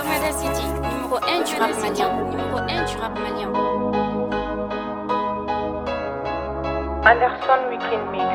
Mada City, numéro 1 du rap malien. Numéro 1 du rap malien. Anderson Weekend Mix.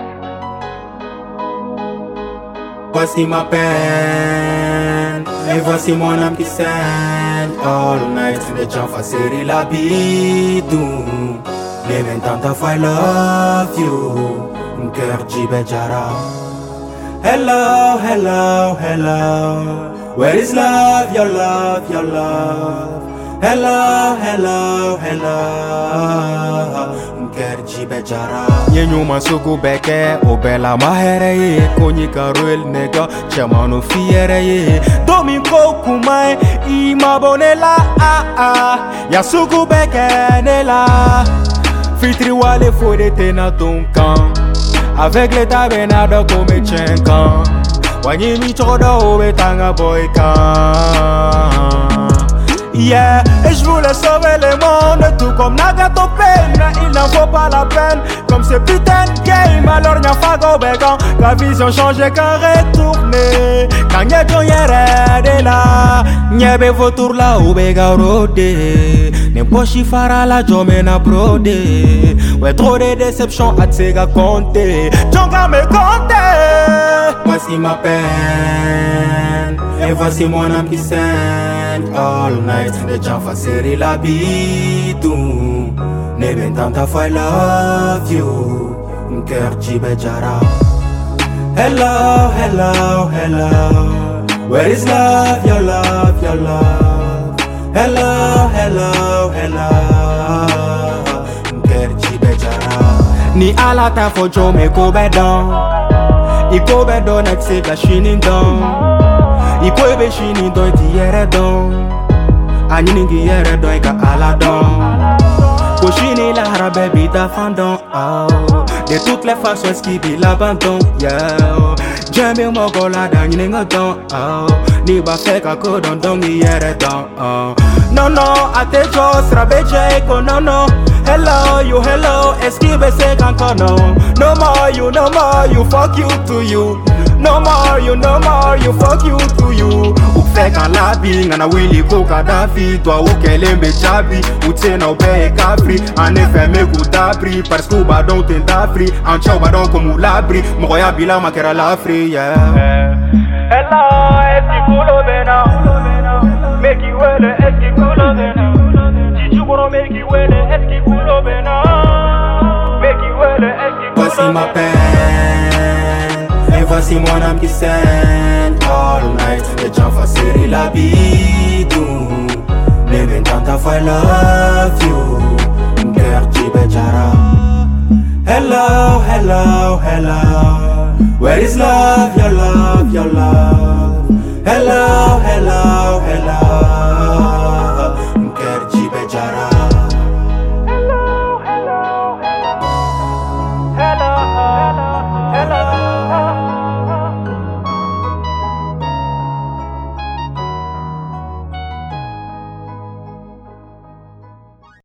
Voici ma peine, et voici mon âme qui saigne. All night, les gens facile la bidou. Les mêmes tant fois I love you. Mon cœur jibe jara. Hello, hello, hello. Where is love, your love, your love? Hello, hello, hello. Mker jibe jara. Yenyu masuku beke, obela mahere ye. Konyi karuel nega, chamano fiere ye. Domingo kumai, imabonela ah ah. Yasuku beke nela. Fitri wale fode tena ton camp. Avec les tabenades comme 5 ans. Wanyi mi choda obe tanga boyka. Yeah, et je voulais sauver le monde, tout comme Nagato peine. Il n'en faut pas la peine, comme ce putain de game. Alors n'y a pas d'obégan, la vision changeait quand retourner. Quand n'y a ton yere là, n'y a pas vautour là, obéga rodé. N'importe qui fera la jomena brodé. Ouais, trop de déceptions à t'sega compter. Djonga me compter. Voici ma peine, et voici mon âme qui saigne. All night, les gens facile la bidou. Ne ben tanta fois I love you. Mon cœur jibe jara. Hello, hello, hello. Where is love, your love, your love? Hello, hello, hello. Mon cœur jibe jara. Ni ala ta fojo me ko bedon. Iko bedon ak se ka shinin don. Iko ebe shinin don ti yere don. Ani ningi yere don ika ala don. Koshini la harabe bita fandon. Oh. De toutes les façons esquiver l'abandon. Yeah. Jamie mogola dan yininga don. Oh. Ni ba feka ko don don yere don. Oh. No no, ate jos rabeje ko no no. Hello, you hello, esquive se kanko no. No more you, fuck you to you. No more you, fuck you to you. Ou fait quand la bing, ana willy ko Kadhafi. Toi ou kelembe chabi, ou tena ou be capri. En effet me goudabri, parce que badon ten d'afri. En chao badon comme ou labri, moya bila makera l'afri, yeah. Hello, est-ce cool bena? Make you well, est-ce cool bena? Chichugoro make you well, est-ce cool bena? Make you well, est-ce cool bena? Voici ma peine, et voici mon âme qui saigne. All night, les gens facile la bidou. Les mêmes tanta fois I love you. Mon cœur jibe jara. Hello, hello, hello. Where is love, your love, your love? Hello, hello, hello.